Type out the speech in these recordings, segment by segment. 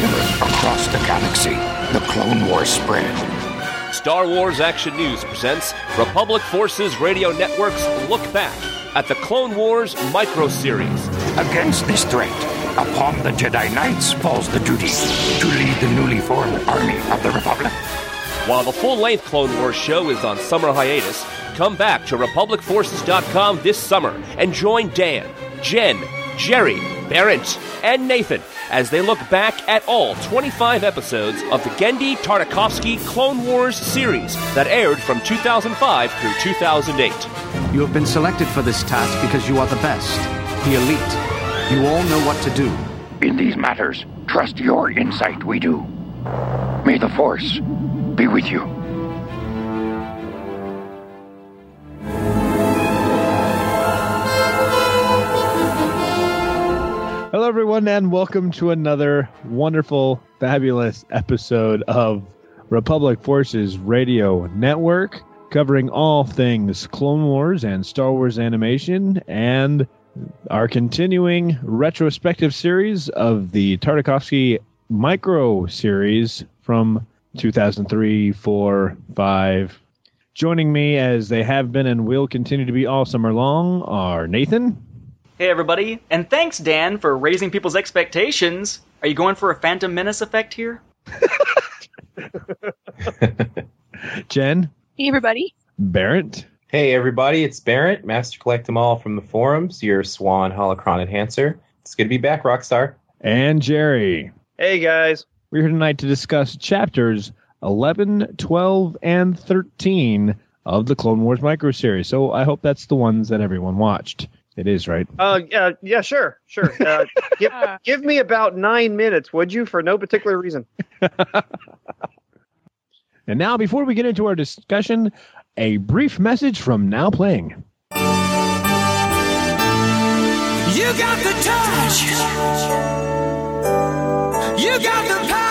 Together, across the galaxy, the Clone Wars spread. Star Wars Action News presents Republic Forces Radio Network's Look Back at the Clone Wars micro-series. Against this threat, upon the Jedi Knights falls the duty to lead the newly formed army of the Republic. While the full-length Clone Wars show is on summer hiatus, come back to RepublicForces.com this summer and join Dan, Jen, Jerry, Barrett, and Nathan as they look back at all 25 episodes of the Genndy Tartakovsky Clone Wars series that aired from 2005 through 2008. You have been selected for this task because you are the best, the elite. You all know what to do. In these matters, trust your insight, we do. May the Force be with you. Hello, everyone, and welcome to another wonderful, fabulous episode of Republic Forces Radio Network, covering all things Clone Wars and Star Wars animation, and our continuing retrospective series of the Tartakovsky Micro series from 2003, 4, 5. Joining me, as they have been and will continue to be all summer long, are Nathan. Hey everybody, and thanks Dan for raising people's expectations. Are you going for a Phantom Menace effect here? Jen. Hey everybody. Barrett. Hey everybody, it's Barrett, Master Collect 'em All from the forums, your Swan Holocron enhancer. It's good to be back, Rockstar. And Jerry. Hey guys. We're here tonight to discuss chapters 11, 12, and 13 of the Clone Wars micro series. So I hope that's the ones that everyone watched. It is, right? Yeah, sure. Give me about 9 minutes, would you, for no particular reason. And now, before we get into our discussion, a brief message from Now Playing. You got the touch. You got the power.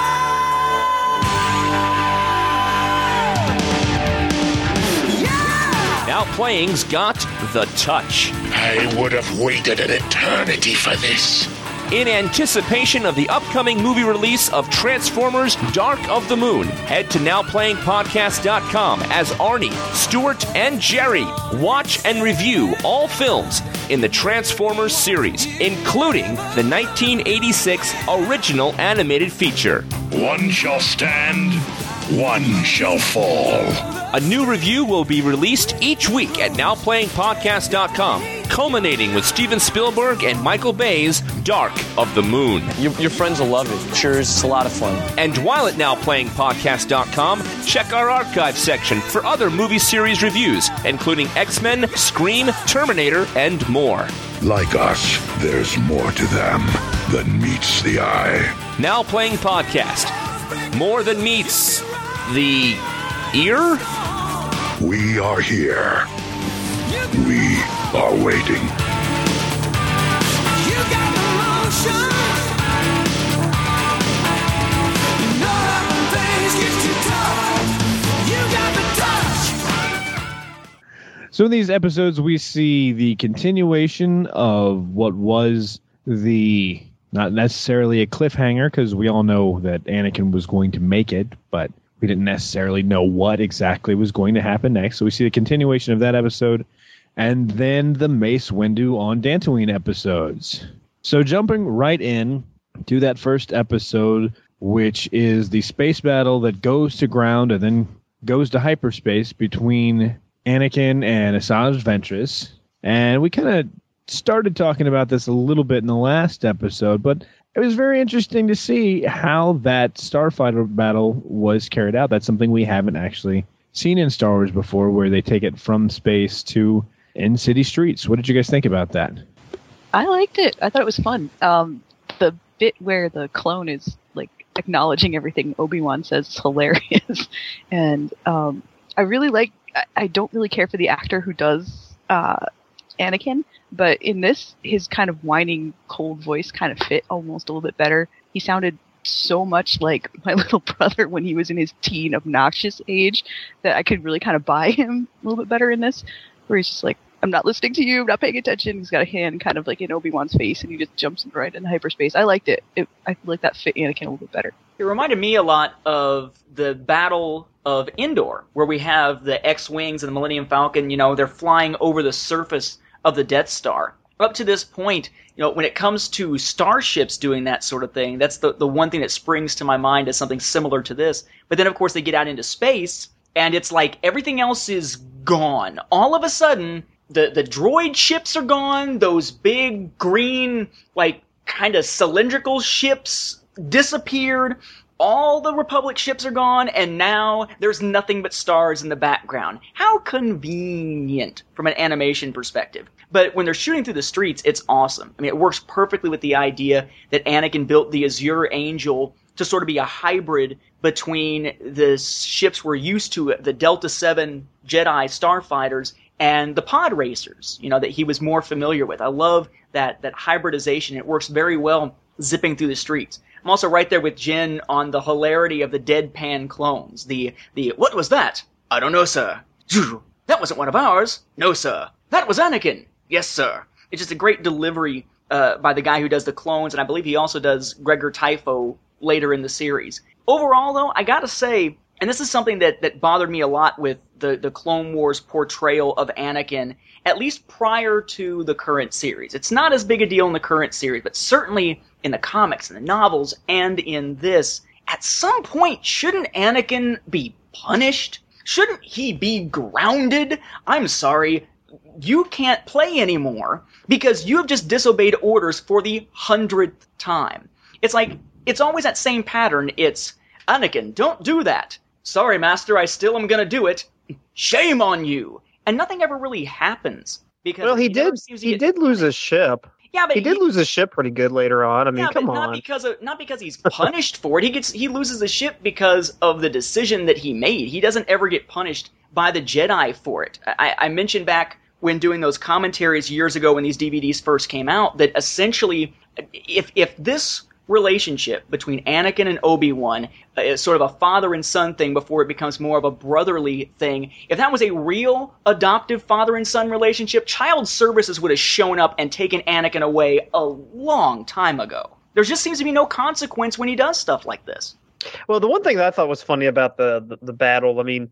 Now Playing's got the touch. I would have waited an eternity for this. In anticipation of the upcoming movie release of Transformers Dark of the Moon, head to NowPlayingPodcast.com as Arnie, Stuart, and Jerry watch and review all films in the Transformers series, including the 1986 original animated feature. One shall stand, one shall fall. A new review will be released each week at NowPlayingPodcast.com, culminating with Steven Spielberg and Michael Bay's Dark of the Moon. Your friends will love it. Sure, it's a lot of fun. And while at NowPlayingPodcast.com, check our archive section for other movie series reviews, including X-Men, Scream, Terminator, and more. Like us, there's more to them than meets the eye. Now Playing Podcast. More than meets the ear? We are here. We are waiting. You got the motion. You know how things get you tough. You got the touch. So in these episodes, we see the continuation of what was the, not necessarily a cliffhanger, because we all know that Anakin was going to make it, but we didn't necessarily know what exactly was going to happen next. So we see the continuation of that episode, and then the Mace Windu on Dantooine episodes. So jumping right in to that first episode, which is the space battle that goes to ground and then goes to hyperspace between Anakin and Asajj Ventress. And we kind of started talking about this a little bit in the last episode, but it was very interesting to see how that starfighter battle was carried out. That's something we haven't actually seen in Star Wars before, where they take it from space to in-city streets. What did you guys think about that? I liked it. I thought it was fun. The bit where the clone is like acknowledging everything Obi-Wan says is hilarious. And I really like, I don't really care for the actor who does Anakin, but in this, his kind of whining, cold voice kind of fit almost a little bit better. He sounded so much like my little brother when he was in his teen, obnoxious age that I could really kind of buy him a little bit better in this, where he's just like, I'm not listening to you, I'm not paying attention. He's got a hand kind of like in Obi-Wan's face, and he just jumps right into hyperspace. I liked it. I feel like that fit Anakin a little bit better. It reminded me a lot of the Battle of Endor, where we have the X-Wings and the Millennium Falcon, they're flying over the surface of the Death Star. Up to this point, when it comes to starships doing that sort of thing, that's the one thing that springs to my mind as something similar to this. But then, of course, they get out into space, and it's like everything else is gone. All of a sudden, the droid ships are gone, those big green, like, kind of cylindrical ships disappeared, all the Republic ships are gone, and now there's nothing but stars in the background. How convenient from an animation perspective. But when they're shooting through the streets, it's awesome. I mean, it works perfectly with the idea that Anakin built the Azure Angel to sort of be a hybrid between the ships we're used to, the Delta 7 Jedi starfighters, and the pod racers, that he was more familiar with. I love that hybridization. It works very well zipping through the streets. I'm also right there with Jen on the hilarity of the deadpan clones. The what was that? I don't know, sir. That wasn't one of ours. No, sir. That was Anakin. Yes, sir. It's just a great delivery by the guy who does the clones, and I believe he also does Gregor Typho later in the series. Overall, though, I gotta say, and this is something that bothered me a lot with the Clone Wars portrayal of Anakin, at least prior to the current series. It's not as big a deal in the current series, but certainly in the comics and the novels and in this, at some point, shouldn't Anakin be punished? Shouldn't he be grounded? I'm sorry, you can't play anymore because you have just disobeyed orders for the 100th time. It's like, it's always that same pattern. It's, Anakin, don't do that. Sorry, Master, I still am gonna do it. Shame on you. And nothing ever really happens. Because he did lose his ship. Yeah, but he did lose his ship pretty good later on. I mean, come on. Not because he's punished for it. He loses the ship because of the decision that he made. He doesn't ever get punished by the Jedi for it. I mentioned back when doing those commentaries years ago when these DVDs first came out that essentially, if this relationship between Anakin and Obi-Wan is sort of a father and son thing before it becomes more of a brotherly thing, if that was a real adoptive father and son relationship, child services would have shown up and taken Anakin away a long time ago. There just seems to be no consequence when he does stuff like this. Well, the one thing that I thought was funny about the battle, I mean,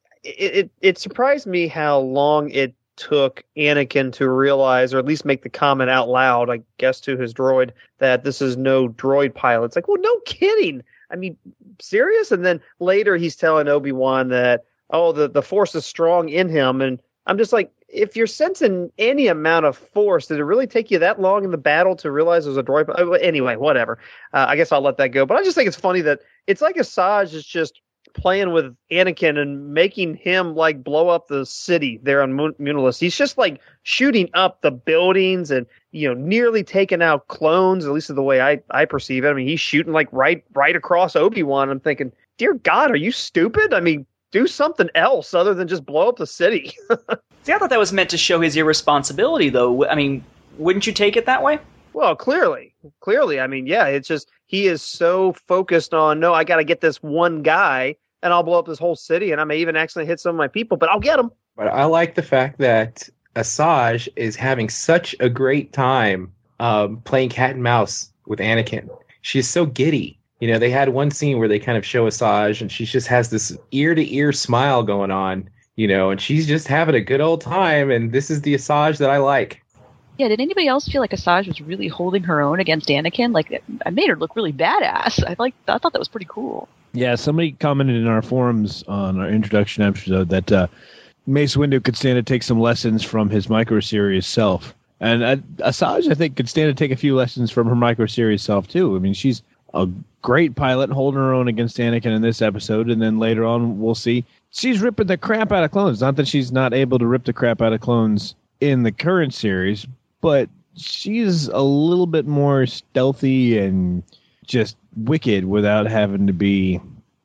it surprised me how long it took Anakin to realize, or at least make the comment out loud, I guess, to his droid, that this is no droid pilot. It's like, well, no kidding. I mean, serious? And then later he's telling Obi-Wan that, the Force is strong in him. And I'm just like, if you're sensing any amount of Force, did it really take you that long in the battle to realize it was a droid? Anyway, whatever. I guess I'll let that go. But I just think it's funny that it's like Asajj is just playing with Anakin and making him like blow up the city there on Munalus. He's just like shooting up the buildings and, nearly taking out clones, at least the way I perceive it. I mean, he's shooting like right across Obi-Wan. I'm thinking, dear God, are you stupid? I mean, do something else other than just blow up the city. See, I thought that was meant to show his irresponsibility, though. I mean, wouldn't you take it that way? Well, clearly. I mean, yeah, it's just he is so focused on, no, I got to get this one guy and I'll blow up this whole city, and I may even accidentally hit some of my people, but I'll get them. But I like the fact that Asajj is having such a great time playing cat and mouse with Anakin. She's so giddy. They had one scene where they kind of show Asajj, and she just has this ear-to-ear smile going on, and she's just having a good old time, and this is the Asajj that I like. Yeah, did anybody else feel like Asajj was really holding her own against Anakin? Like, I made her look really badass. I thought that was pretty cool. Yeah, somebody commented in our forums on our introduction episode that Mace Windu could stand to take some lessons from his micro-series self. And Asajj, I think, could stand to take a few lessons from her micro-series self, too. I mean, she's a great pilot holding her own against Anakin in this episode, and then later on we'll see she's ripping the crap out of clones. Not that she's not able to rip the crap out of clones in the current series, but she's a little bit more stealthy and just wicked without having to be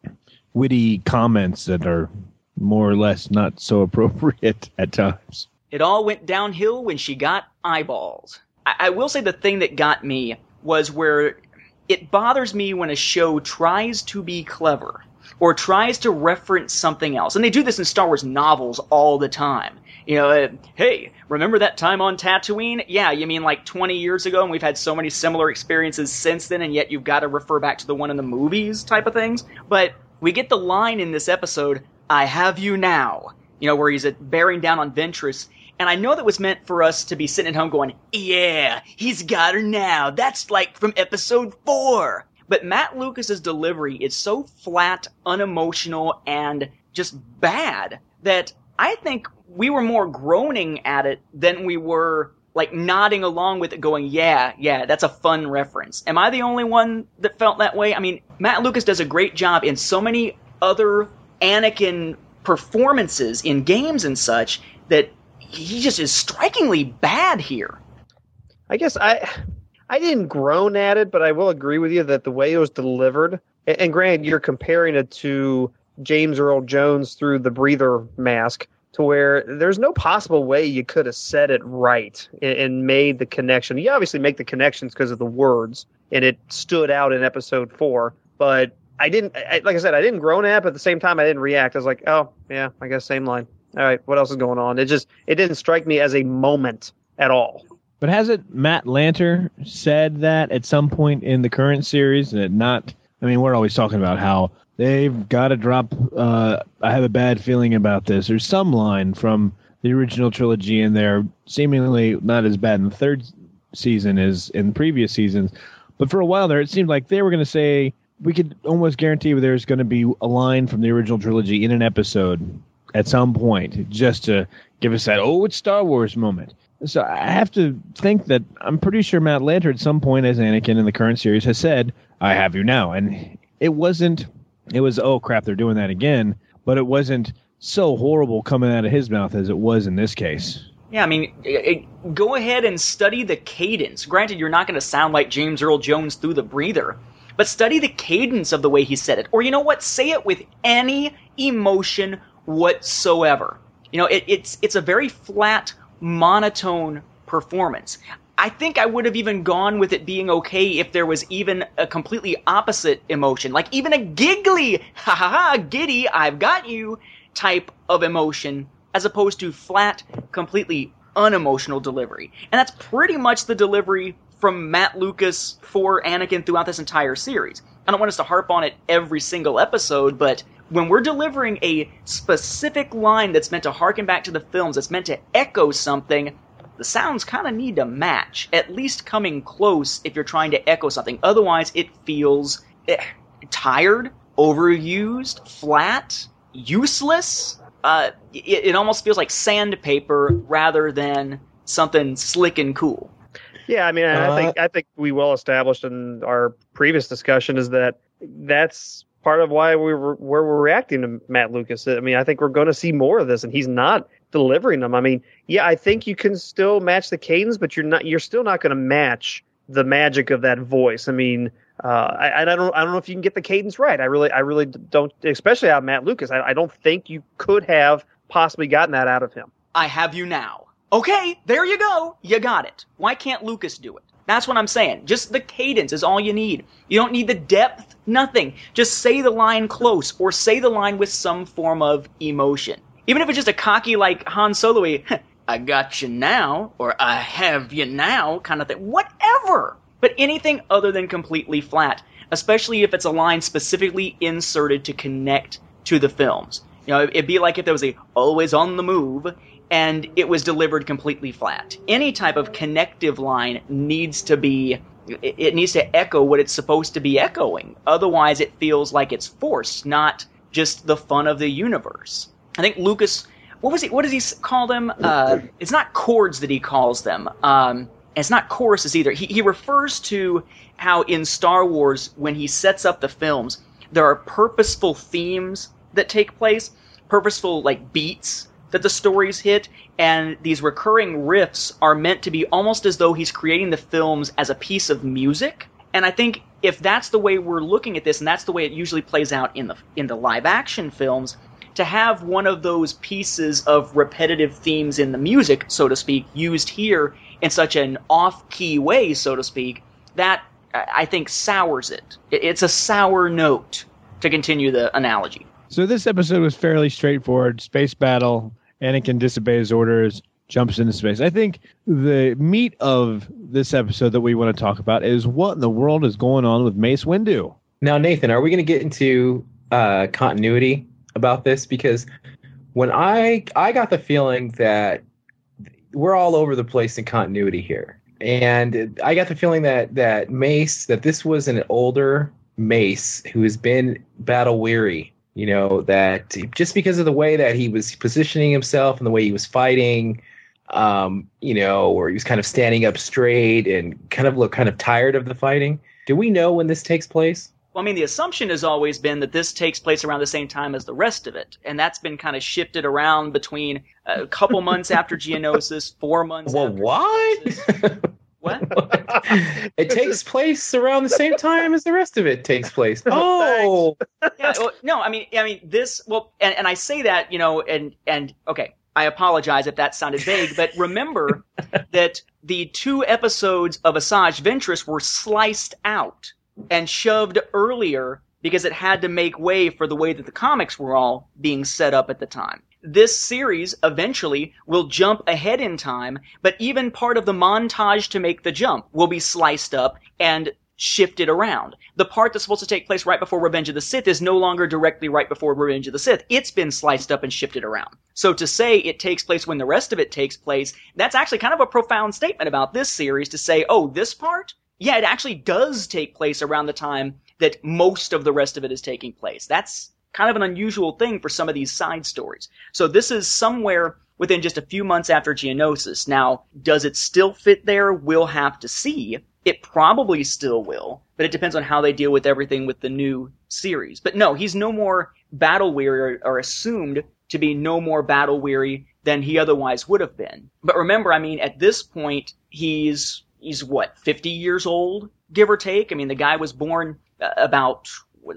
witty comments that are more or less not so appropriate at times. It all went downhill when she got eyeballs. I will say the thing that got me was where it bothers me when a show tries to be clever. or tries to reference something else. And they do this in Star Wars novels all the time. Hey, remember that time on Tatooine? Yeah, you mean like 20 years ago, and we've had so many similar experiences since then, and yet you've got to refer back to the one in the movies type of things. But we get the line in this episode, I have you now, where he's bearing down on Ventress. And I know that was meant for us to be sitting at home going, yeah, he's got her now. That's like from episode 4. But Matt Lucas's delivery is so flat, unemotional, and just bad that I think we were more groaning at it than we were like nodding along with it going, yeah, that's a fun reference. Am I the only one that felt that way? I mean, Matt Lucas does a great job in so many other Anakin performances in games and such that he just is strikingly bad here. I guess I didn't groan at it, but I will agree with you that the way it was delivered, and granted, you're comparing it to James Earl Jones through the breather mask, to where there's no possible way you could have said it right and made the connection. You obviously make the connections because of the words, and it stood out in episode 4, but like I said, I didn't groan at it, but at the same time, I didn't react. I was like, oh, yeah, I guess same line. All right, what else is going on? It didn't strike me as a moment at all. But hasn't Matt Lanter said that at some point in the current series? That not, I mean, we're always talking about how they've got to drop, I have a bad feeling about this. There's some line from the original trilogy in there, seemingly not as bad in the third season as in previous seasons. But for a while there, it seemed like they were going to say, we could almost guarantee there's going to be a line from the original trilogy in an episode at some point, just to give us that, oh, it's Star Wars moment. So I have to think that I'm pretty sure Matt Lanter at some point as Anakin in the current series has said, I have you now. And it was, oh crap, they're doing that again. But it wasn't so horrible coming out of his mouth as it was in this case. Yeah, I mean, go ahead and study the cadence. Granted, you're not going to sound like James Earl Jones through the breather, but study the cadence of the way he said it. Or you know what? Say it with any emotion whatsoever. It's a very flat, monotone performance. I think I would have even gone with it being okay if there was even a completely opposite emotion, like even a giggly, ha ha ha, giddy, I've got you type of emotion, as opposed to flat, completely unemotional delivery. And that's pretty much the delivery from Matt Lucas for Anakin throughout this entire series. I don't want us to harp on it every single episode, but when we're delivering a specific line that's meant to harken back to the films, that's meant to echo something, the sounds kind of need to match, at least coming close if you're trying to echo something. Otherwise, it feels tired, overused, flat, useless. It almost feels like sandpaper rather than something slick and cool. Yeah, I mean, I think we well established in our previous discussion is that's part of why we're reacting to Matt Lucas. I mean, I think we're going to see more of this, and he's not delivering them. I mean, yeah, I think you can still match the cadence, but you're still not going to match the magic of that voice. I mean, I don't know if you can get the cadence right. I really don't, especially out of Matt Lucas. I don't think you could have possibly gotten that out of him. I have you now. Okay, there you go. You got it. Why can't Lucas do it? That's what I'm saying. Just the cadence is all you need. You don't need the depth, nothing. Just say the line close, or say the line with some form of emotion. Even if it's just a cocky, like Han Solo-y, I got you now, or I have you now kind of thing. Whatever. But anything other than completely flat, especially if it's a line specifically inserted to connect to the films. It'd be like if there was a always on the move, and it was delivered completely flat. Any type of connective line needs to echo what it's supposed to be echoing. Otherwise, it feels like it's forced, not just the fun of the universe. I think Lucas, what does he call them? It's not chords that he calls them. It's not choruses either. He refers to how in Star Wars, when he sets up the films, there are purposeful themes that take place, purposeful like beats that the stories hit, and these recurring riffs are meant to be almost as though he's creating the films as a piece of music. And I think if that's the way we're looking at this, and that's the way it usually plays out in the live action films, to have one of those pieces of repetitive themes in the music, so to speak, used here in such an off-key way, so to speak, that I think sours it. It's a sour note to continue the analogy. So this episode was fairly straightforward. Space battle. Anakin disobeys orders, jumps into space. I think the meat of this episode that we want to talk about is what in the world is going on with Mace Windu. Now, Nathan, are we going to get into continuity about this? Because when I got the feeling that we're all over the place in continuity here. And I got the feeling that Mace, that this was an older Mace who has been battle weary. You know, that just because of the way that he was positioning himself and the way he was fighting, you know, where he was kind of standing up straight and kind of looked kind of tired of the fighting. Do we know when this takes place? Well, I mean, the assumption has always been that this takes place around the same time as the rest of it. And that's been kind of shifted around between a couple months after Geonosis, 4 months Well, after what? Geonosis. What? It takes place around the same time as the rest of it takes place. Oh, Yeah, well, no, I mean this. Well, and I say that, you know, and okay, I apologize if that sounded vague, but remember that the 2 episodes of Asajj Ventress were sliced out and shoved earlier because it had to make way for the way that the comics were all being set up at the time. This series eventually will jump ahead in time, but even part of the montage to make the jump will be sliced up and shifted around. The part that's supposed to take place right before Revenge of the Sith is no longer directly right before Revenge of the Sith. It's been sliced up and shifted around. So to say it takes place when the rest of it takes place, that's actually kind of a profound statement about this series to say, oh, this part? Yeah, it actually does take place around the time that most of the rest of it is taking place. That's kind of an unusual thing for some of these side stories. So this is somewhere within just a few months after Geonosis. Now, does it still fit there? We'll have to see. It probably still will, but it depends on how they deal with everything with the new series. But no, he's no more battle-weary or assumed to be no more battle-weary than he otherwise would have been. But remember, I mean, at this point, he's what, 50 years old, give or take? I mean, the guy was born about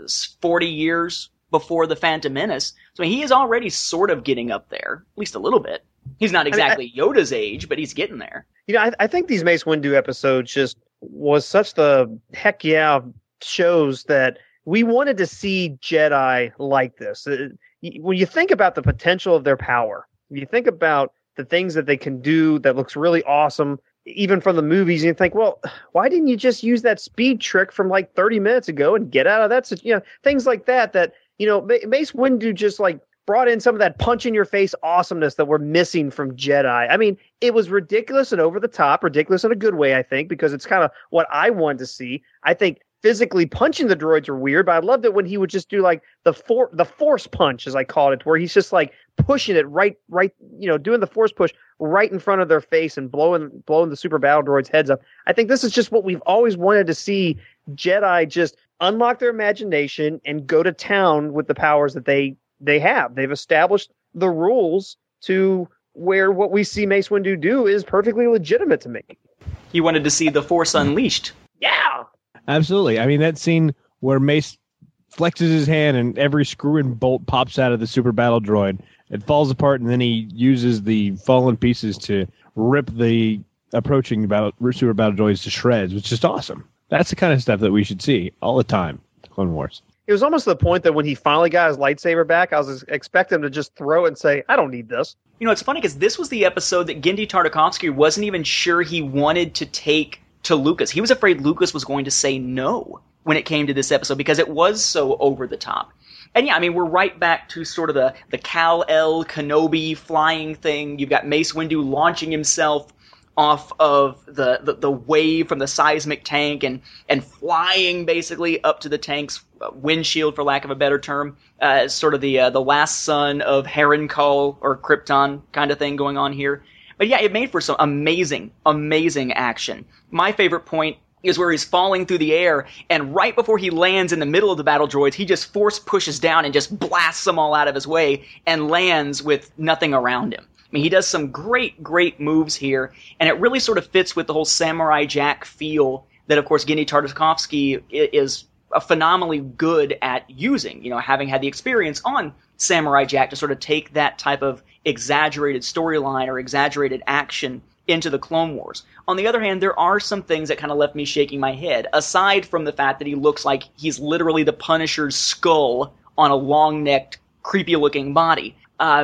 40 years before the Phantom Menace. So he is already sort of getting up there, at least a little bit. He's not exactly Yoda's age, but he's getting there. You know, I think these Mace Windu episodes just was such the heck yeah shows that we wanted to see Jedi like this. When you think about the potential of their power, when you think about the things that they can do that looks really awesome, even from the movies, you think, well, why didn't you just use that speed trick from like 30 minutes ago and get out of that? You know, things like that, you know, Mace Windu just like brought in some of that punch in your face awesomeness that we're missing from Jedi. I mean, it was ridiculous and over the top, ridiculous in a good way, I think, because it's kind of what I wanted to see. I think physically punching the droids are weird, but I loved it when he would just do like the force punch, as I called it, where he's just like pushing it right, you know, doing the force push right in front of their face and blowing the super battle droids' heads up. I think this is just what we've always wanted to see Jedi just unlock their imagination and go to town with the powers that they have. They've established the rules to where what we see Mace Windu do is perfectly legitimate to me. You wanted to see the Force unleashed. Yeah. Absolutely. I mean, that scene where Mace flexes his hand and every screw and bolt pops out of the super battle droid. It falls apart, and then he uses the fallen pieces to rip the approaching super battle droids to shreds, which is just awesome. That's the kind of stuff that we should see all the time. Clone Wars. It was almost to the point that when he finally got his lightsaber back, I was expecting him to just throw it and say, I don't need this. You know, it's funny because this was the episode that Genndy Tartakovsky wasn't even sure he wanted to take to Lucas. He was afraid Lucas was going to say no when it came to this episode because it was so over the top. And yeah, I mean, we're right back to sort of the Kal-El Kenobi flying thing. You've got Mace Windu launching himself off of the wave from the seismic tank and flying basically up to the tank's windshield, for lack of a better term, sort of the last son of Harrenhal or Krypton kind of thing going on here. But yeah, it made for some amazing, amazing action. My favorite point is where he's falling through the air, and right before he lands in the middle of the battle droids, he just force pushes down and just blasts them all out of his way and lands with nothing around him. I mean, he does some great, great moves here, and it really sort of fits with the whole Samurai Jack feel that, of course, Genndy Tartakovsky is phenomenally good at using, you know, having had the experience on Samurai Jack to sort of take that type of exaggerated storyline or exaggerated action into the Clone Wars. On the other hand, there are some things that kind of left me shaking my head, aside from the fact that he looks like he's literally the Punisher's skull on a long-necked, creepy-looking body.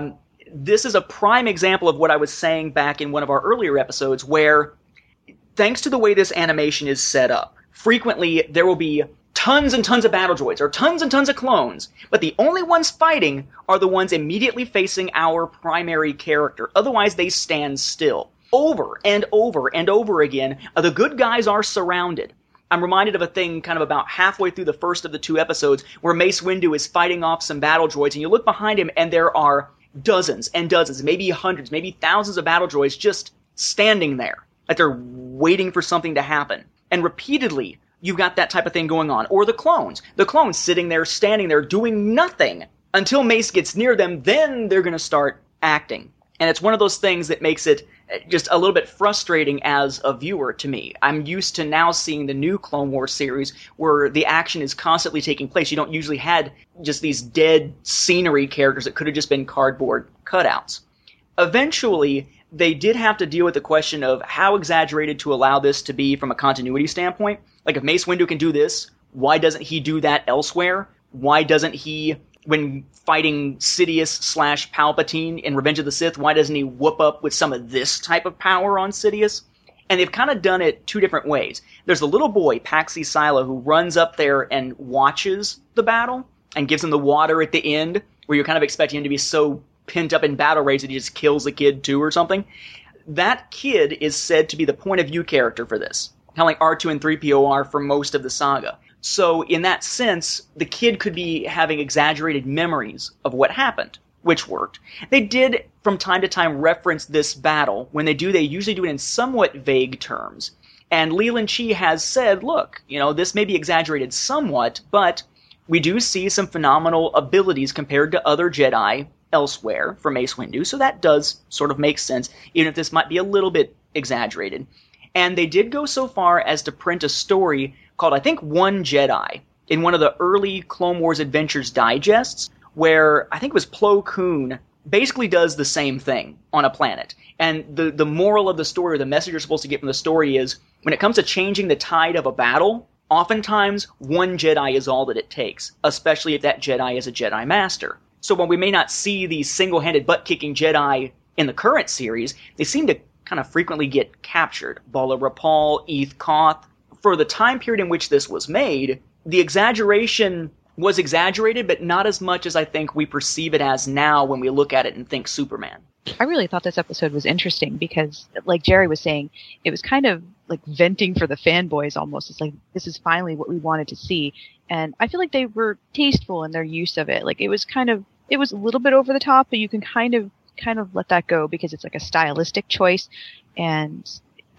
This is a prime example of what I was saying back in one of our earlier episodes, where, thanks to the way this animation is set up, frequently there will be tons and tons of battle droids, or tons and tons of clones, but the only ones fighting are the ones immediately facing our primary character. Otherwise, they stand still. Over and over and over again, the good guys are surrounded. I'm reminded of a thing kind of about halfway through the first of the 2 episodes where Mace Windu is fighting off some battle droids, and you look behind him and there are dozens and dozens, maybe hundreds, maybe thousands of battle droids just standing there, like they're waiting for something to happen. And repeatedly, you've got that type of thing going on. Or the clones. The clones sitting there, standing there, doing nothing until Mace gets near them, then they're going to start acting. And it's one of those things that makes it just a little bit frustrating as a viewer to me. I'm used to now seeing the new Clone Wars series where the action is constantly taking place. You don't usually had just these dead scenery characters that could have just been cardboard cutouts. Eventually, they did have to deal with the question of how exaggerated to allow this to be from a continuity standpoint. Like, if Mace Windu can do this, why doesn't he do that elsewhere? Why doesn't he, when fighting Sidious/Palpatine in Revenge of the Sith, why doesn't he whoop up with some of this type of power on Sidious? And they've kind of done it 2 different ways. There's a little boy, Paxi Silo, who runs up there and watches the battle and gives him the water at the end, where you're kind of expecting him to be so pent up in battle rage that he just kills the kid too or something. That kid is said to be the point of view character for this, kind of like R2 and 3PO are for most of the saga. So in that sense, the kid could be having exaggerated memories of what happened, which worked. They did, from time to time, reference this battle. When they do, they usually do it in somewhat vague terms. And Leland Chee has said, look, this may be exaggerated somewhat, but we do see some phenomenal abilities compared to other Jedi elsewhere for Mace Windu, so that does sort of make sense, even if this might be a little bit exaggerated. And they did go so far as to print a story called, I think, One Jedi, in one of the early Clone Wars Adventures digests, where I think it was Plo Koon basically does the same thing on a planet. And the moral of the story, or the message you're supposed to get from the story is, when it comes to changing the tide of a battle, oftentimes one Jedi is all that it takes, especially if that Jedi is a Jedi Master. So while we may not see the single-handed butt-kicking Jedi in the current series, they seem to kind of frequently get captured. Bala Rapal, Eth Koth. For the time period in which this was made, the exaggeration was exaggerated, but not as much as I think we perceive it as now when we look at it and think Superman. I really thought this episode was interesting because, like Jerry was saying, it was kind of like venting for the fanboys almost. It's like, this is finally what we wanted to see. And I feel like they were tasteful in their use of it. Like, it was a little bit over the top, but you can kind of let that go because it's like a stylistic choice, and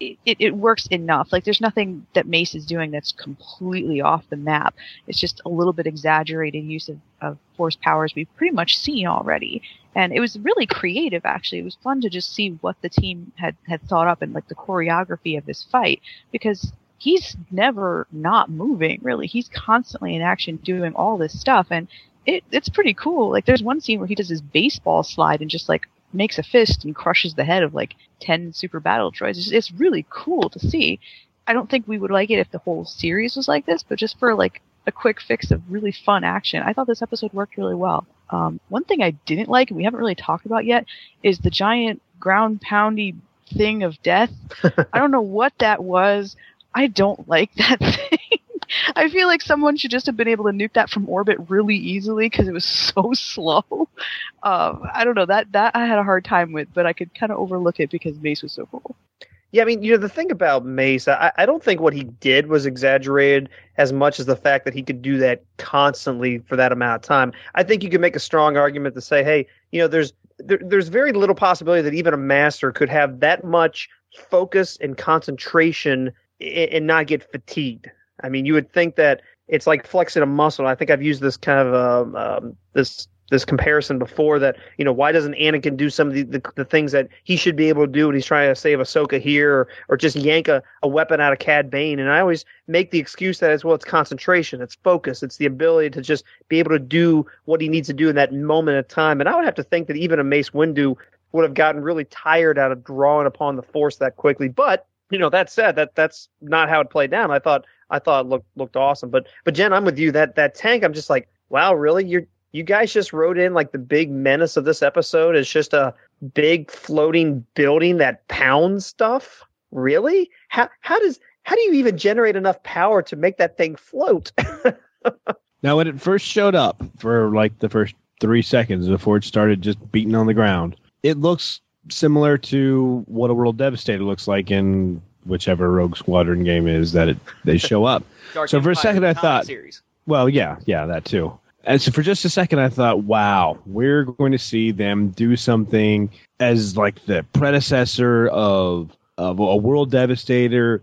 it works enough. Like, there's nothing that Mace is doing that's completely off the map. It's just a little bit exaggerated use of force powers we've pretty much seen already. And it was really creative, actually. It was fun to just see what the team had thought up and, like, the choreography of this fight, because he's never not moving, really. He's constantly in action doing all this stuff, and it's pretty cool. Like, there's one scene where he does his baseball slide and just, like, makes a fist and crushes the head of, like, 10 super battle droids. It's really cool to see. I don't think we would like it if the whole series was like this, but just for, like, a quick fix of really fun action, I thought this episode worked really well. One thing I didn't like, and we haven't really talked about yet, is the giant ground-poundy thing of death. I don't know what that was. I don't like that thing. I feel like someone should just have been able to nuke that from orbit really easily because it was so slow. I don't know, that I had a hard time with, but I could kind of overlook it because Mace was so cool. Yeah, I mean, the thing about Mace, I don't think what he did was exaggerated as much as the fact that he could do that constantly for that amount of time. I think you could make a strong argument to say, hey, there's very little possibility that even a master could have that much focus and concentration and not get fatigued. I mean, you would think that it's like flexing a muscle. I think I've used this kind of this comparison before, that why doesn't Anakin do some of the things that he should be able to do when he's trying to save Ahsoka here, or just yank a weapon out of Cad Bane? And I always make the excuse that as well, it's concentration, it's focus, it's the ability to just be able to do what he needs to do in that moment of time. And I would have to think that even a Mace Windu would have gotten really tired out of drawing upon the Force that quickly. But that said, that's not how it played down. I thought it looked awesome. But Jen, I'm with you. That tank, I'm just like, wow, really? You guys just wrote in like the big menace of this episode is just a big floating building that pounds stuff? Really? How do you even generate enough power to make that thing float? Now, when it first showed up for like the first 3 seconds before it started just beating on the ground, it looks similar to what a World Devastator looks like in whichever Rogue Squadron game is that they show up. So for a second I thought, well, yeah, that too. And so for just a second I thought, wow, we're going to see them do something as like the predecessor of a World Devastator.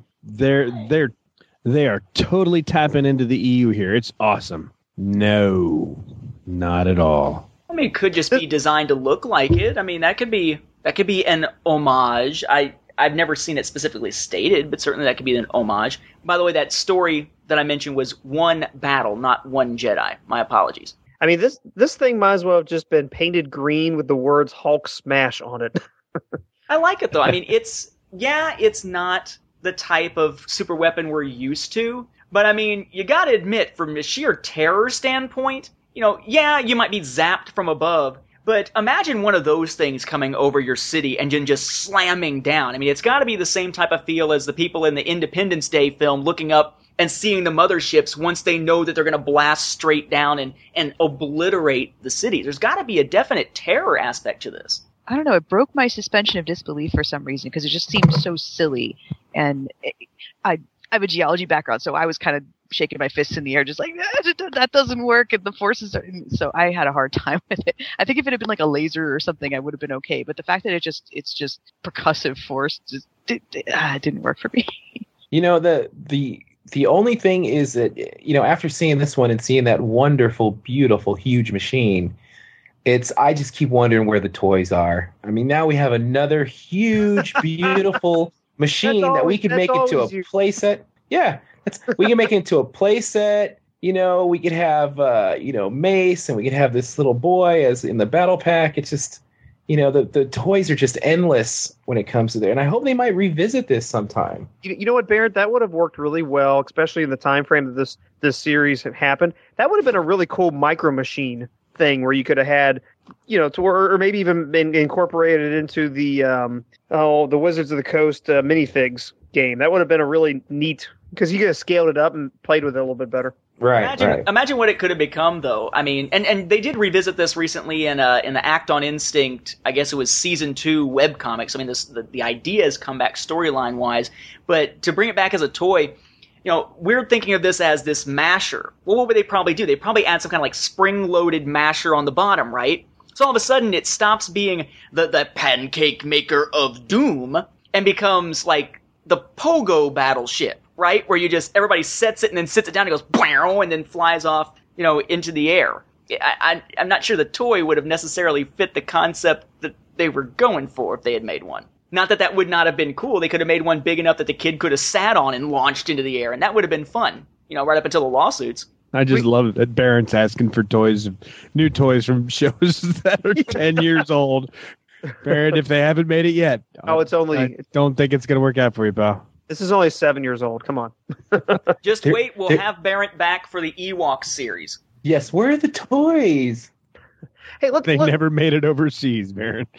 They are totally tapping into the EU here. It's awesome. No, not at all. I mean, it could just be designed to look like it. I mean, that could be an homage. I've never seen it specifically stated, but certainly that could be an homage. By the way, that story that I mentioned was one battle, not one Jedi. My apologies. I mean, this thing might as well have just been painted green with the words Hulk smash on it. I like it, though. I mean, it's not the type of super weapon we're used to, but I mean, you gotta admit, from a sheer terror standpoint, you might be zapped from above, but imagine one of those things coming over your city and then just slamming down. I mean, it's gotta be the same type of feel as the people in the Independence Day film looking up and seeing the motherships once they know that they're gonna blast straight down and obliterate the city. There's gotta be a definite terror aspect to this. I don't know. It broke my suspension of disbelief for some reason because it just seemed so silly. And I have a geology background, so I was kind of shaking my fists in the air, just like, that doesn't work, and the forces are... So I had a hard time with it. I think if it had been like a laser or something, I would have been okay. But the fact that it's just percussive force just it didn't work for me. The only thing is that, after seeing this one and seeing that wonderful, beautiful, huge machine, I just keep wondering where the toys are. I mean, now we have another huge, beautiful machine that we can make into a playset. Yeah, we can make it into a playset. We could have, Mace, and we could have this little boy as in the battle pack. It's just, the toys are just endless when it comes to there. And I hope they might revisit this sometime. You know what, Barrett? That would have worked really well, especially in the time frame that this series had happened. That would have been a really cool micro machine thing where you could have had, or maybe even been incorporated into the Wizards of the Coast minifigs game. That would have been a really neat, because you could have scaled it up and played with it a little bit better. Right. Imagine what it could have become, though. I mean, and they did revisit this recently in the Act on Instinct. I guess it was season 2 webcomics. I mean, the idea has come back storyline wise, but to bring it back as a toy. We're thinking of this as this masher. Well, what would they probably do? They'd probably add some kind of like spring-loaded masher on the bottom, right? So all of a sudden it stops being the pancake maker of doom and becomes like the Pogo battleship, right? Where everybody sets it and then sits it down and goes, "Bow," and then flies off, into the air. I'm not sure the toy would have necessarily fit the concept that they were going for if they had made one. Not that would not have been cool. They could have made one big enough that the kid could have sat on and launched into the air, and that would have been fun, right up until the lawsuits. I just love that Barron's asking for new toys from shows that are 10 years old. Barron, if they haven't made it yet. I don't think it's going to work out for you, pal. This is only 7 years old. Come on. Just wait. We'll have Barron back for the Ewok series. Yes, where are the toys? Hey, They never made it overseas, Barron.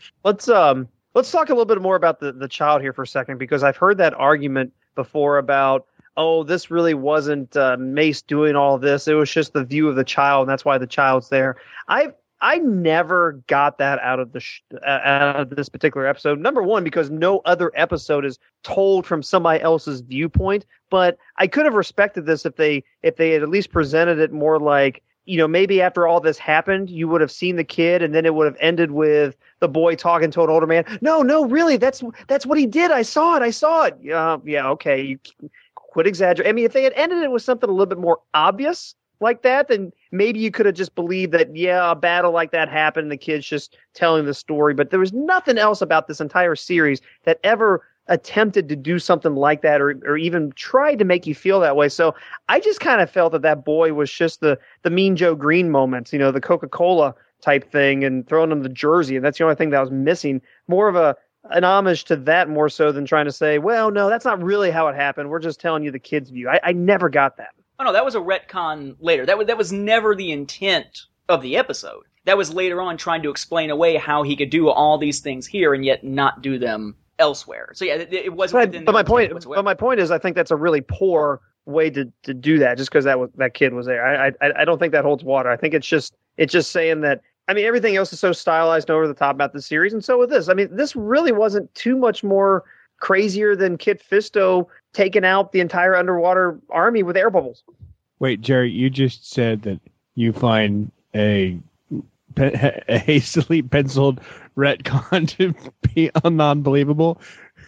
Let's talk a little bit more about the child here for a second, because I've heard that argument before about, this really wasn't Mace doing all this. It was just the view of the child, and that's why the child's there. I never got that out of this particular episode. Number one, because no other episode is told from somebody else's viewpoint. But I could have respected this if they had at least presented it more like, maybe after all this happened, you would have seen the kid, and then it would have ended with the boy talking to an older man. No, really, that's what he did. I saw it. Yeah, okay. You quit exaggerating. I mean, if they had ended it with something a little bit more obvious like that, then maybe you could have just believed that, a battle like that happened, and the kid's just telling the story. But there was nothing else about this entire series that ever attempted to do something like that, or even tried to make you feel that way. So I just kind of felt that boy was just the Mean Joe Green moments, the Coca-Cola type thing and throwing them the jersey, and that's the only thing that was missing. More of an homage to that more so than trying to say, well, no, that's not really how it happened. We're just telling you the kids' view. I never got that. Oh no, that was a retcon later. That was never the intent of the episode. That was later on trying to explain away how he could do all these things here and yet not do them elsewhere. So yeah, it wasn't. But my point is, I think that's a really poor way to do that. Just because that kid was there, I don't think that holds water. I think it's just saying that. I mean, everything else is so stylized and over the top about the series, and so with this. I mean, this really wasn't too much more crazier than Kit Fisto taking out the entire underwater army with air bubbles. Wait, Jerry, you just said that you find a hastily penciled retcon to be unbelievable.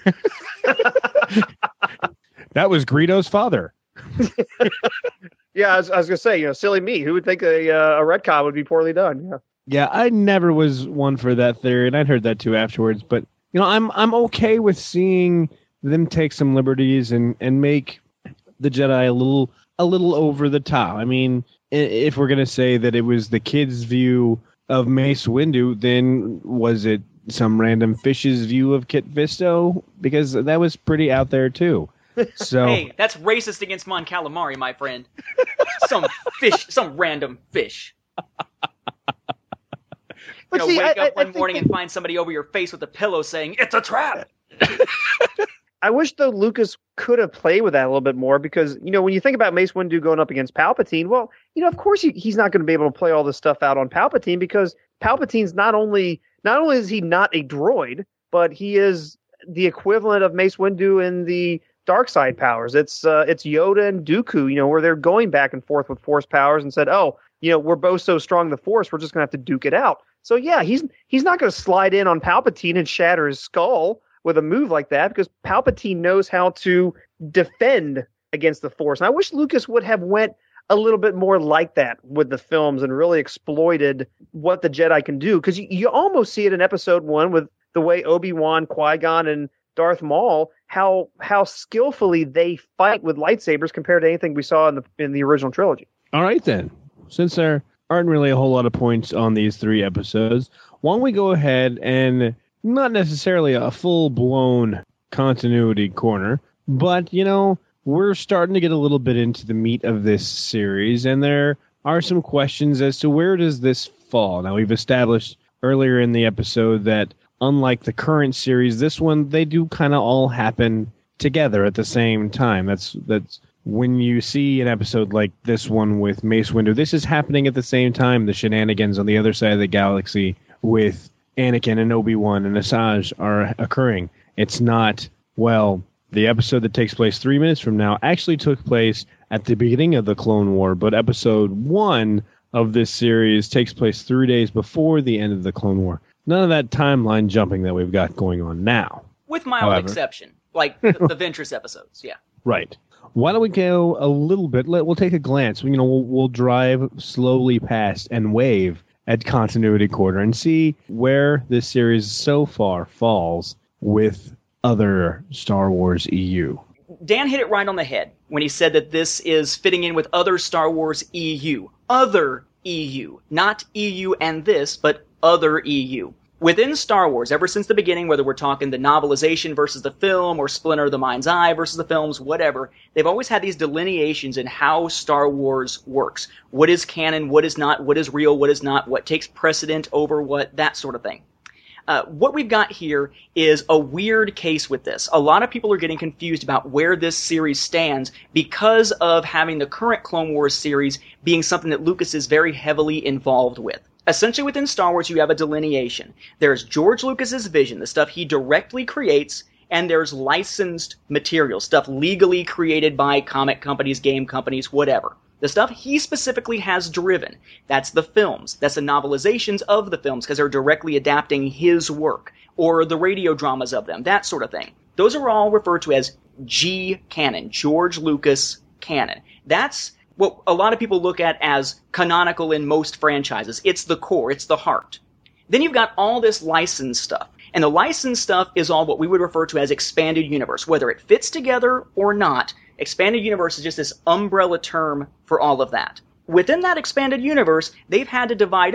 That was Greedo's father. Yeah, I was going to say, silly me. Who would think a retcon would be poorly done? Yeah. Yeah, I never was one for that theory, and I'd heard that too afterwards. But I'm okay with seeing them take some liberties and make the Jedi a little over the top. I mean, if we're gonna say that it was the kids' view of Mace Windu, then was it some random fish's view of Kit Fisto? Because that was pretty out there too. So hey, that's racist against Mon Calamari, my friend. Some random fish. But wake up one morning and find somebody over your face with a pillow saying, "It's a trap." I wish, though, Lucas could have played with that a little bit more because, when you think about Mace Windu going up against Palpatine, well, of course he's not going to be able to play all this stuff out on Palpatine because Palpatine's not only is he not a droid, but he is the equivalent of Mace Windu in the dark side powers. It's Yoda and Dooku, where they're going back and forth with Force powers and said, oh, we're both so strong in the Force, we're just going to have to duke it out. So yeah, he's not going to slide in on Palpatine and shatter his skull with a move like that because Palpatine knows how to defend against the Force. And I wish Lucas would have went a little bit more like that with the films and really exploited what the Jedi can do. Because you almost see it in Episode 1 with the way Obi-Wan, Qui-Gon, and Darth Maul, how skillfully they fight with lightsabers compared to anything we saw in the original trilogy. All right, then. Since there aren't really a whole lot of points on these 3 episodes, why don't we go ahead and not necessarily a full-blown continuity corner, but, we're starting to get a little bit into the meat of this series, and there are some questions as to where does this fall. Now, we've established earlier in the episode that unlike the current series, this one, they do kind of all happen together at the same time. That's when you see an episode like this one with Mace Windu, this is happening at the same time. The shenanigans on the other side of the galaxy with Anakin and Obi-Wan and Asajj are occurring. It's not, the episode that takes place 3 minutes from now actually took place at the beginning of the Clone War, but episode 1 of this series takes place 3 days before the end of the Clone War. None of that timeline jumping that we've got going on now. With mild exception, like the Ventress episodes, yeah. Right. Why don't we go a little bit? We'll take a glance. We'll drive slowly past and wave at Continuity Corner and see where this series so far falls with other Star Wars EU. Dan hit it right on the head when he said that this is fitting in with other Star Wars EU. Other EU. Not EU and this, but other EU. Within Star Wars, ever since the beginning, whether we're talking the novelization versus the film, or Splinter of the Mind's Eye versus the films, whatever, they've always had these delineations in how Star Wars works. What is canon, what is not, what is real, what is not, what takes precedent over what, that sort of thing. What we've got here is a weird case with this. A lot of people are getting confused about where this series stands because of having the current Clone Wars series being something that Lucas is very heavily involved with. Essentially within Star Wars you have a delineation. There's George Lucas's vision, the stuff he directly creates, and there's licensed material, stuff legally created by comic companies, game companies, whatever. The stuff he specifically has driven, that's the films. That's the novelizations of the films because they're directly adapting his work, or the radio dramas of them, that sort of thing. Those are all referred to as G canon, George Lucas canon. That's what a lot of people look at as canonical in most franchises. It's the core, it's the heart. Then you've got all this licensed stuff. And the licensed stuff is all what we would refer to as expanded universe. Whether it fits together or not, expanded universe is just this umbrella term for all of that. Within that expanded universe, they've had to divide up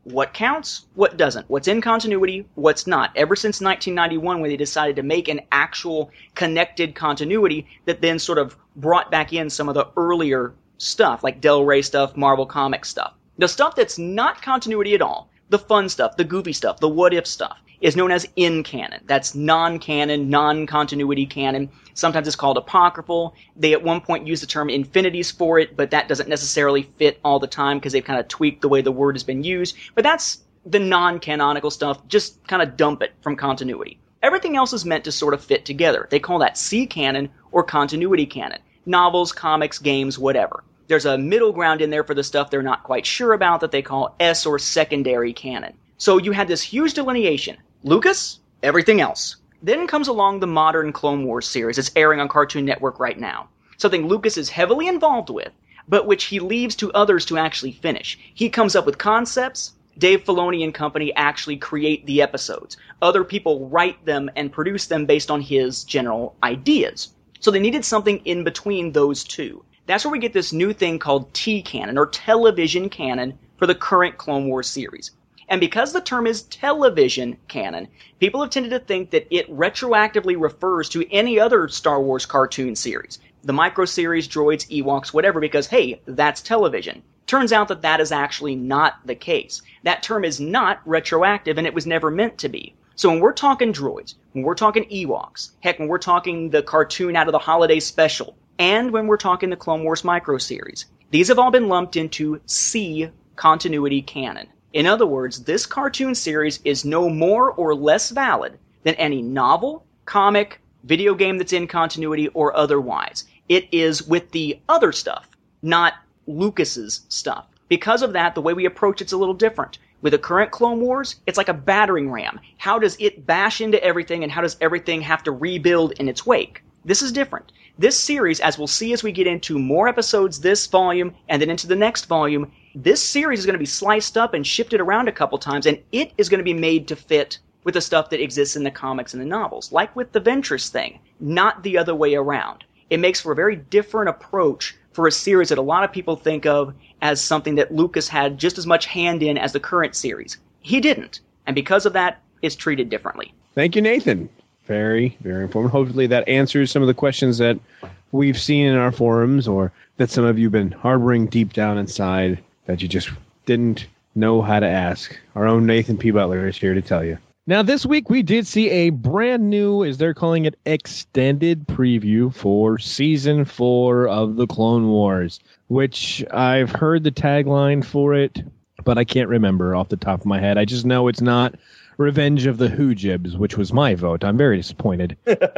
what counts, what doesn't, what's in continuity, what's not. Ever since 1991, when they decided to make an actual connected continuity that then sort of brought back in some of the earlier stuff, like Del Rey stuff, Marvel Comics stuff. The stuff that's not continuity at all, the fun stuff, the goofy stuff, the what-if stuff, is known as in-canon. That's non-canon, non-continuity canon. Sometimes it's called apocryphal. They at one point used the term infinities for it, but that doesn't necessarily fit all the time because they've kind of tweaked the way the word has been used. But that's the non-canonical stuff. Just kind of dump it from continuity. Everything else is meant to sort of fit together. They call that C-canon or continuity canon. Novels, comics, games, whatever. There's a middle ground in there for the stuff they're not quite sure about that they call S or secondary canon. So you had this huge delineation. Lucas, everything else. Then comes along the modern Clone Wars series. It's airing on Cartoon Network right now. Something Lucas is heavily involved with, but which he leaves to others to actually finish. He comes up with concepts. Dave Filoni and company actually create the episodes. Other people write them and produce them based on his general ideas. So they needed something in between those two. That's where we get this new thing called T-canon, or television canon, for the current Clone Wars series. And because the term is television canon, people have tended to think that it retroactively refers to any other Star Wars cartoon series. The micro series, droids, Ewoks, whatever, because, hey, that's television. Turns out that that is actually not the case. That term is not retroactive, and it was never meant to be. So when we're talking droids, when we're talking Ewoks, heck, when we're talking the cartoon out of the holiday special, and when we're talking the Clone Wars micro series, these have all been lumped into C continuity canon. In other words, this cartoon series is no more or less valid than any novel, comic, video game that's in continuity, or otherwise. It is with the other stuff, not Lucas's stuff. Because of that, the way we approach it's a little different. With the current Clone Wars, it's like a battering ram. How does it bash into everything, and how does everything have to rebuild in its wake? This is different. This series, as we'll see as we get into more episodes this volume and then into the next volume, this series is going to be sliced up and shifted around a couple times, and it is going to be made to fit with the stuff that exists in the comics and the novels, like with the Ventress thing, not the other way around. It makes for a very different approach for a series that a lot of people think of as something that Lucas had just as much hand in as the current series. He didn't, and because of that, it's treated differently. Thank you, Nathan. Very, very informative. Hopefully that answers some of the questions that we've seen in our forums, or that some of you have been harboring deep down inside that you just didn't know how to ask. Our own Nathan P. Butler is here to tell you. Now, this week we did see a brand new, as they're calling it, extended preview for Season 4 of the Clone Wars, which I've heard the tagline for it, but I can't remember off the top of my head. I just know it's not Revenge of the Hoojibs, which was my vote. I'm very disappointed.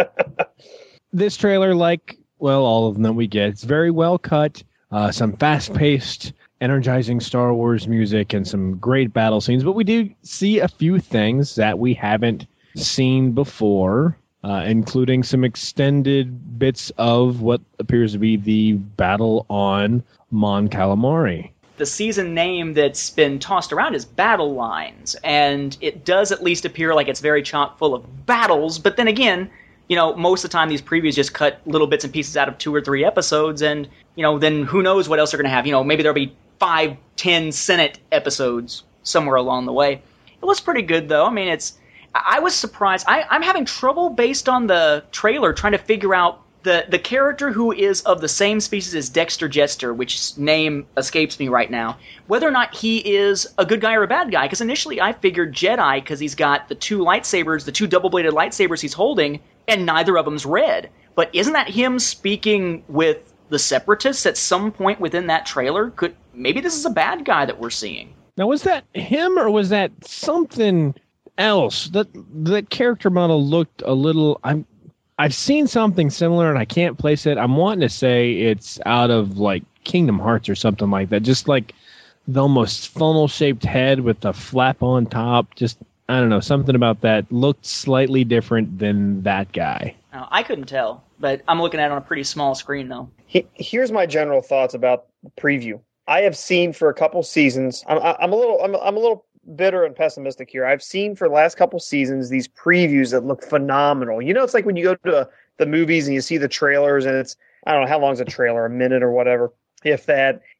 This trailer, like, well, all of them we get, it's very well cut, some fast-paced, energizing Star Wars music, and some great battle scenes, but we do see a few things that we haven't seen before, including some extended bits of what appears to be the battle on Mon Calamari. The season name that's been tossed around is Battle Lines, and it does at least appear like it's very chock full of battles, but then again, you know, most of the time these previews just cut little bits and pieces out of 2 or 3 episodes, and, you know, then who knows what else they're going to have. You know, maybe there'll be 5, 10 Senate episodes somewhere along the way. It was pretty good, though. I mean, I was surprised. I'm having trouble based on the trailer trying to figure out the character who is of the same species as Dexter Jettster, which name escapes me right now, whether or not he is a good guy or a bad guy. Because initially I figured Jedi, because he's got the 2 lightsabers, the 2 double-bladed lightsabers he's holding, and neither of them's red. But isn't that him speaking with the Separatists at some point within that trailer? Maybe this is a bad guy that we're seeing. Now, was that him, or was that something else? That character model looked a little... I've seen something similar, and I can't place it. I'm wanting to say it's out of, like, Kingdom Hearts or something like that. Just, like, the almost funnel-shaped head with the flap on top. Just, I don't know, something about that looked slightly different than that guy. I couldn't tell, but I'm looking at it on a pretty small screen, though. Here's my general thoughts about the preview. I have seen for a couple seasons. I'm a little bitter and pessimistic here. I've seen for the last couple seasons these previews that look phenomenal. You know, it's like when you go to the movies and you see the trailers, and it's, I don't know, how long's a trailer, a minute or whatever, if that,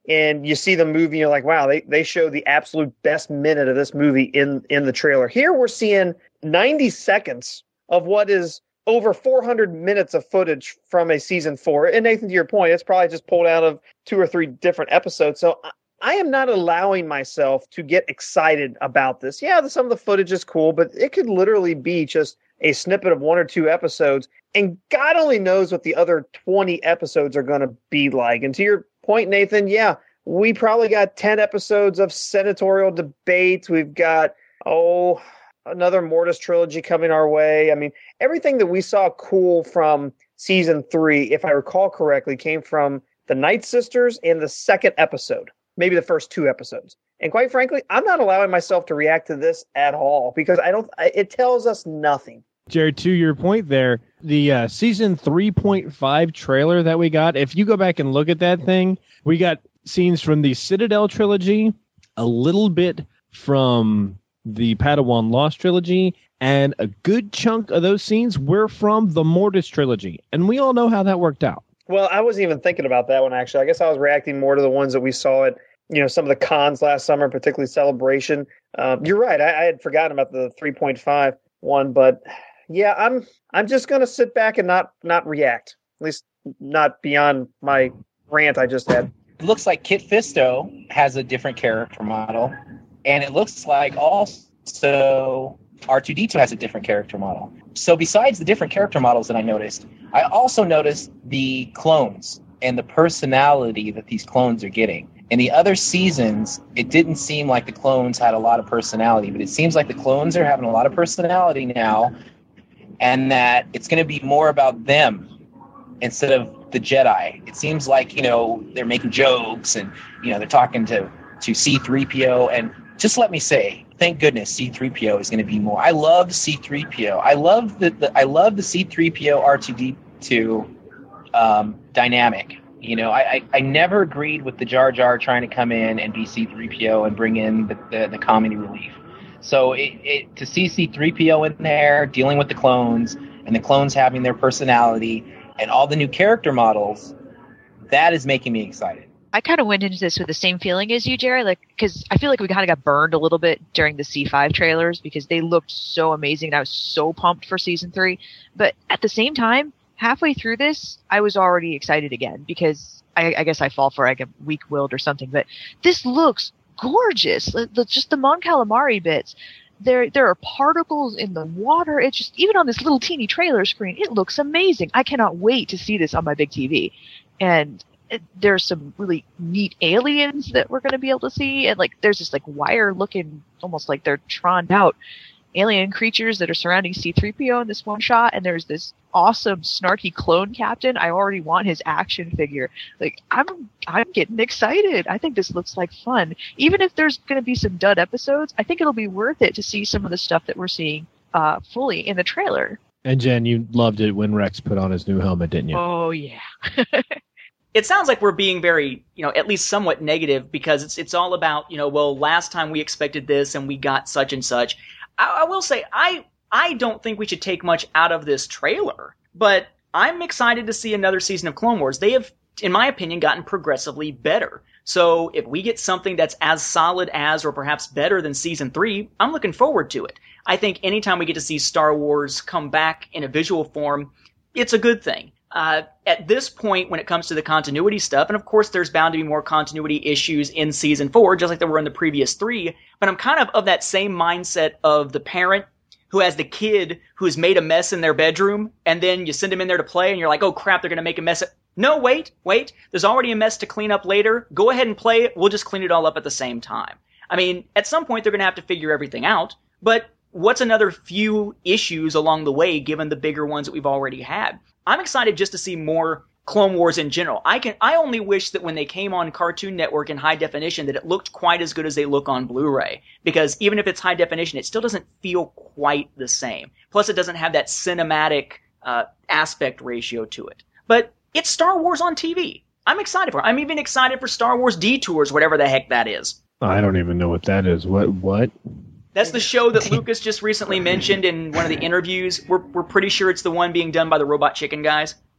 and you see the movie, and you're like, wow, they show the absolute best minute of this movie in the trailer. Here we're seeing 90 seconds of what is over 400 minutes of footage from a season 4. And Nathan, to your point, it's probably just pulled out of 2 or 3 different episodes. So I am not allowing myself to get excited about this. Yeah, some of the footage is cool, but it could literally be just a snippet of 1 or 2 episodes. And God only knows what the other 20 episodes are going to be like. And to your point, Nathan, yeah, we probably got 10 episodes of senatorial debates. We've got, another Mortis trilogy coming our way. I mean, everything that we saw cool from season 3, if I recall correctly, came from the Night Sisters and the second episode, maybe the first 2 episodes. And quite frankly, I'm not allowing myself to react to this at all because it tells us nothing. Jared, to your point there, the season 3.5 trailer that we got, if you go back and look at that thing, we got scenes from the Citadel trilogy, a little bit from the Padawan Lost trilogy, and a good chunk of those scenes were from the Mortis trilogy. And we all know how that worked out. Well, I wasn't even thinking about that one, actually. I guess I was reacting more to the ones that we saw at, some of the cons last summer, particularly Celebration. You're right. I had forgotten about the 3.5 one, but yeah, I'm just going to sit back and not react, at least not beyond my rant I just had. It looks like Kit Fisto has a different character model, and it looks like also R2-D2 has a different character model. So besides the different character models that I noticed, I also noticed the clones and the personality that these clones are getting. In the other seasons, it didn't seem like the clones had a lot of personality, but it seems like the clones are having a lot of personality now, and that it's going to be more about them instead of the Jedi. It seems like, they're making jokes and, they're talking to C-3PO. And just let me say, thank goodness C-3PO is going to be more. I love C-3PO. I love the C-3PO R2-D2 dynamic. I never agreed with the Jar Jar trying to come in and be C-3PO and bring in the comedy relief. So to see C-3PO in there dealing with the clones and the clones having their personality and all the new character models, that is making me excited. I kind of went into this with the same feeling as you, Jerry, because I feel like we kind of got burned a little bit during the C5 trailers because they looked so amazing and I was so pumped for season 3. But at the same time, halfway through this, I was already excited again because I guess I fall for like a weak-willed or something. But this looks gorgeous. Just the Mon Calamari bits. There are particles in the water. It's just, even on this little teeny trailer screen, it looks amazing. I cannot wait to see this on my big TV. And there's some really neat aliens that we're going to be able to see. And there's this wire looking, almost like they're troned out alien creatures that are surrounding C-3PO in this one shot. And there's this awesome snarky clone captain. I already want his action figure. I'm getting excited. I think this looks like fun. Even if there's going to be some dud episodes, I think it'll be worth it to see some of the stuff that we're seeing fully in the trailer. And Jen, you loved it when Rex put on his new helmet, didn't you? Oh yeah. It sounds like we're being very, at least somewhat negative because it's all about, well, last time we expected this and we got such and such. I will say, I don't think we should take much out of this trailer, but I'm excited to see another season of Clone Wars. They have, in my opinion, gotten progressively better. So if we get something that's as solid as or perhaps better than season 3, I'm looking forward to it. I think anytime we get to see Star Wars come back in a visual form, it's a good thing. At this point, when it comes to the continuity stuff, and of course there's bound to be more continuity issues in season 4, just like there were in the previous 3, but I'm kind of that same mindset of the parent who has the kid who's made a mess in their bedroom, and then you send him in there to play, and you're like, oh crap, they're going to make a mess. No, wait, there's already a mess to clean up later. Go ahead and play it. We'll just clean it all up at the same time. I mean, at some point they're going to have to figure everything out, but what's another few issues along the way given the bigger ones that we've already had? I'm excited just to see more Clone Wars in general. I only wish that when they came on Cartoon Network in high definition that it looked quite as good as they look on Blu-ray. Because even if it's high definition, it still doesn't feel quite the same. Plus it doesn't have that cinematic aspect ratio to it. But it's Star Wars on TV. I'm excited for it. I'm even excited for Star Wars Detours, whatever the heck that is. I don't even know what that is. What? That's the show that Lucas just recently mentioned in one of the interviews. We're pretty sure it's the one being done by the Robot Chicken guys.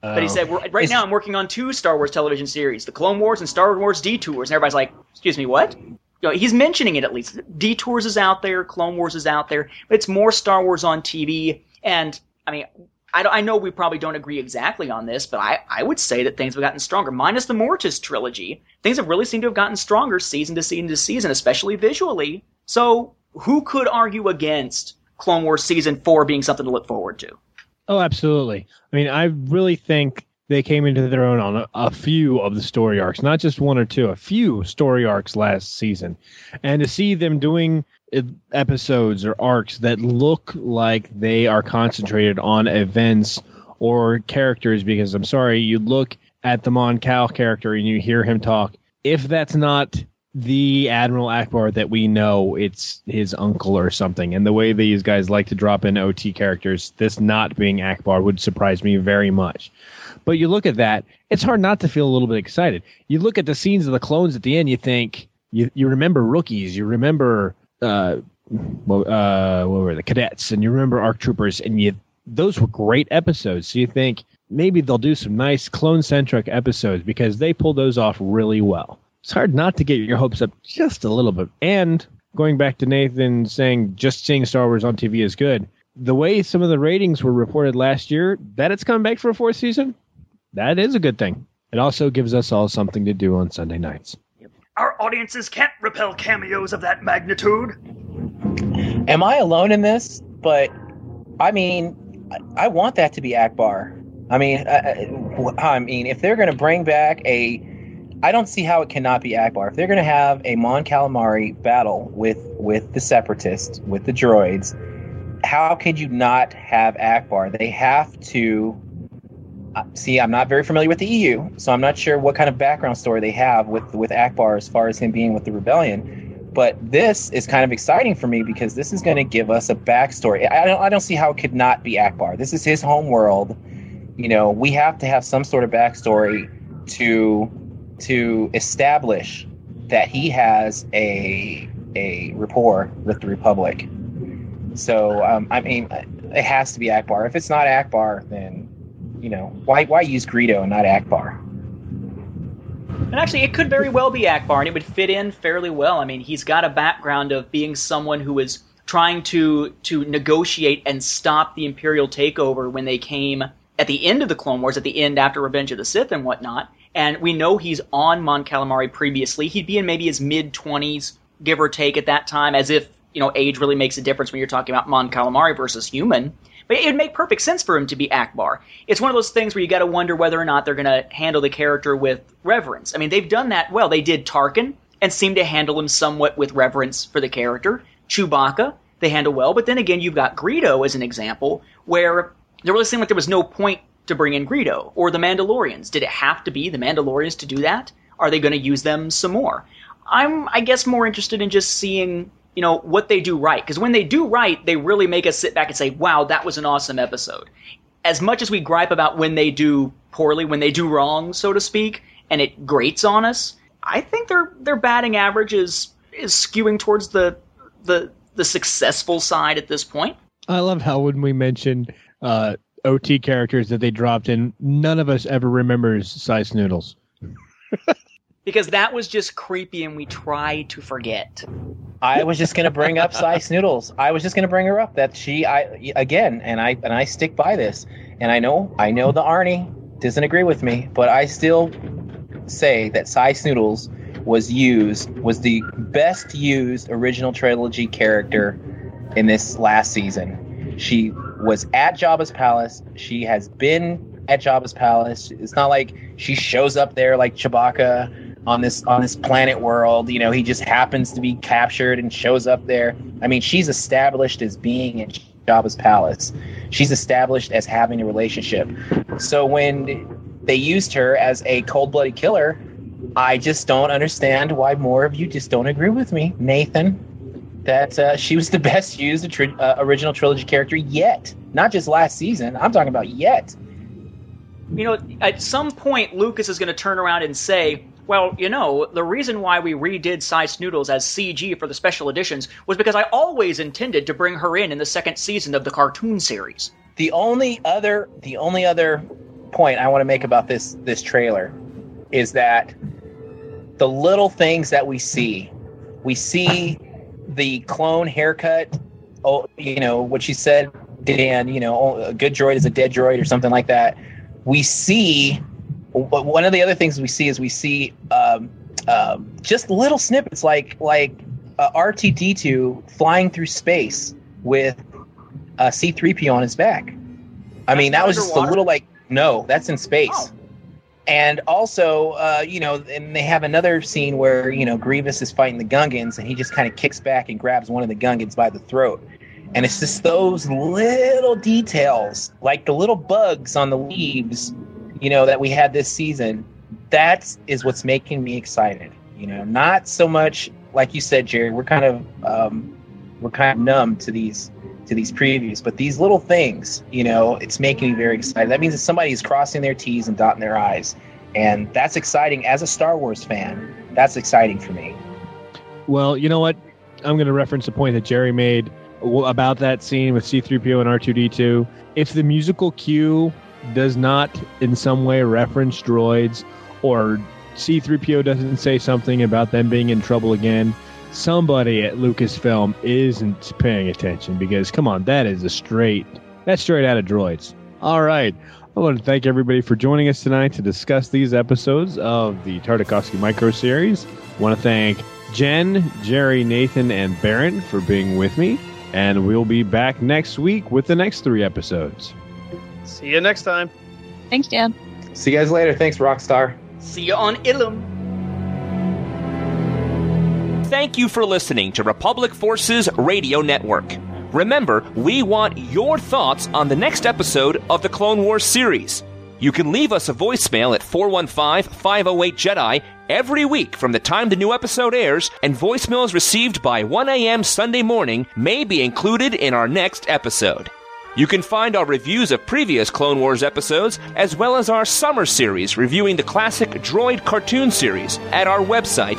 But he said, right now I'm working on 2 Star Wars television series, The Clone Wars and Star Wars Detours. And everybody's like, excuse me, what? He's mentioning it at least. Detours is out there, Clone Wars is out there, but it's more Star Wars on TV. And, I mean, I know we probably don't agree exactly on this, but I would say that things have gotten stronger. Minus the Mortis trilogy, things have really seemed to have gotten stronger season to season to season, especially visually. So who could argue against Clone Wars Season 4 being something to look forward to? Oh, absolutely. I mean, I really think they came into their own on a few of the story arcs, not just 1 or 2, a few story arcs last season. And to see them doing episodes or arcs that look like they are concentrated on events or characters, because I'm sorry, you look at the Mon Cal character and you hear him talk. If that's not the Admiral Akbar that we know, it's his uncle or something. And the way these guys like to drop in OT characters, this not being Akbar would surprise me very much. But you look at that, it's hard not to feel a little bit excited. You look at the scenes of the clones at the end, you think, you remember rookies, you remember what were the cadets, and you remember ARC troopers, and those were great episodes. So you think maybe they'll do some nice clone-centric episodes because they pull those off really well. It's hard not to get your hopes up just a little bit. And going back to Nathan saying just seeing Star Wars on TV is good, the way some of the ratings were reported last year, that it's coming back for a 4th season, that is a good thing. It also gives us all something to do on Sunday nights. Our audiences can't repel cameos of that magnitude. Am I alone in this? But, I mean, I want that to be Akbar. I mean, if they're going to bring back I don't see how it cannot be Akbar. If they're going to have a Mon Calamari battle with the Separatists, with the droids, how could you not have Akbar? They have to... See, I'm not very familiar with the EU, so I'm not sure what kind of background story they have with Akbar as far as him being with the rebellion. But this is kind of exciting for me because this is going to give us a backstory. I don't see how it could not be Akbar. This is his home world. You know, we have to have some sort of backstory to establish that he has a rapport with the Republic. So, I mean, it has to be Akbar. If it's not Akbar, then, you know, why use Greedo and not Akbar? And actually, it could very well be Akbar, and it would fit in fairly well. I mean, he's got a background of being someone who was trying to negotiate and stop the Imperial takeover when they came at the end of the Clone Wars, at the end after Revenge of the Sith and whatnot. And we know he's on Mon Calamari previously. He'd be in maybe his mid-20s, give or take, at that time, as if, you know, age really makes a difference when you're talking about Mon Calamari versus human. But it would make perfect sense for him to be Akbar. It's one of those things where you got to wonder whether or not they're going to handle the character with reverence. I mean, they've done that well. They did Tarkin and seemed to handle him somewhat with reverence for the character. Chewbacca, they handle well. But then again, you've got Greedo as an example, where there really seemed like there was no point to bring in Greedo. Or the Mandalorians. Did it have to be the Mandalorians to do that? Are they going to use them some more? I'm, I guess, more interested in just seeing, you know, what they do right. Because when they do right, they really make us sit back and say, wow, that was an awesome episode. As much as we gripe about when they do poorly, when they do wrong, so to speak, and it grates on us, I think their batting average is skewing towards the successful side at this point. I love how when we mention OT characters that they dropped in, none of us ever remembers Sice Noodles. Because that was just creepy and we try to forget. I was just going to bring up Sice Noodles. I was just going to bring her up that I stick by this. And I know the Arnie doesn't agree with me, but I still say that Sice Noodles was the best used original trilogy character in this last season. She was at Jabba's palace. She has been at Jabba's palace. It's not like she shows up there like Chewbacca on this planet world. You know, he just happens to be captured and shows up there. I mean, she's established as being at Jabba's palace. She's established as having a relationship. So when they used her as a cold-blooded killer, I just don't understand why more of you just don't agree with me, Nathan, that she was the best used original trilogy character yet. Not just last season. I'm talking about yet. You know, at some point, Lucas is going to turn around and say, well, you know, the reason why we redid Sice Noodles as CG for the special editions was because I always intended to bring her in the second season of the cartoon series. The only other point I want to make about this trailer is that the little things that we see the clone haircut. Oh, what you said, Dan. A good droid is a dead droid or something like that. We see one of the other things we see is just little snippets like R2-D2 flying through space with C-3PO on his back. I mean, that was just a little no, that's in space. Oh. And also, and they have another scene where, Grievous is fighting the Gungans and he just kind of kicks back and grabs one of the Gungans by the throat. And it's just those little details, like the little bugs on the leaves, that we had this season. That is what's making me excited. Not so much, like you said, Jerry, we're kind of numb to these previews, but these little things, it's making me very excited. That means that somebody's crossing their T's and dotting their I's, and that's exciting. As a Star Wars fan, that's exciting for me. Well, you know what? I'm going to reference a point that Jerry made about that scene with C-3PO and R2-D2. If the musical cue does not in some way reference droids, or C-3PO doesn't say something about them being in trouble again, somebody at Lucasfilm isn't paying attention, because come on, that's straight out of droids. All right, I want to thank everybody for joining us tonight to discuss these episodes of the Tartakovsky Micro Series. I want to thank Jen, Jerry, Nathan, and Barrett for being with me, and we'll be back next week with the next 3 episodes. See you next time. Thanks, Dan. See you guys later. Thanks, Rockstar. See you on Ilum. Thank you for listening to Republic Forces Radio Network. Remember, we want your thoughts on the next episode of the Clone Wars series. You can leave us a voicemail at 415-508-JEDI every week from the time the new episode airs, and voicemails received by 1 a.m. Sunday morning may be included in our next episode. You can find our reviews of previous Clone Wars episodes, as well as our summer series reviewing the classic Droid cartoon series, at our website,